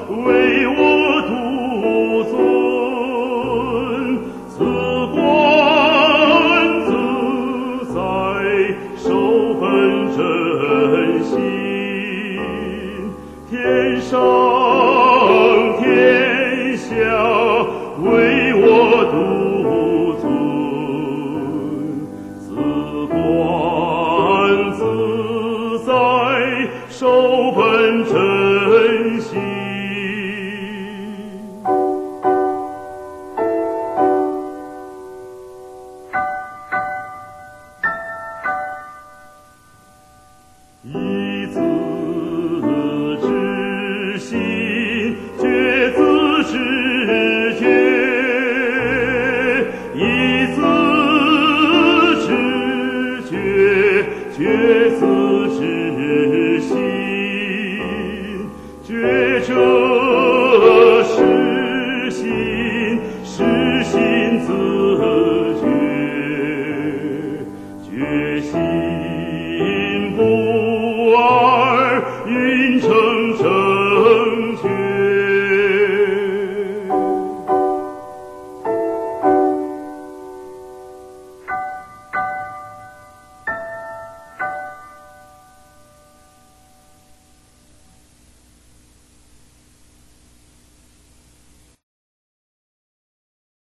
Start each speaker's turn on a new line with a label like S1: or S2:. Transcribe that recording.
S1: 为我独尊，此观自在，受本真心，天上天下为我独尊，此观自在，受本真心。以自知心，觉自知觉，以自知觉，觉自知心，觉者是心，是心自觉，觉心。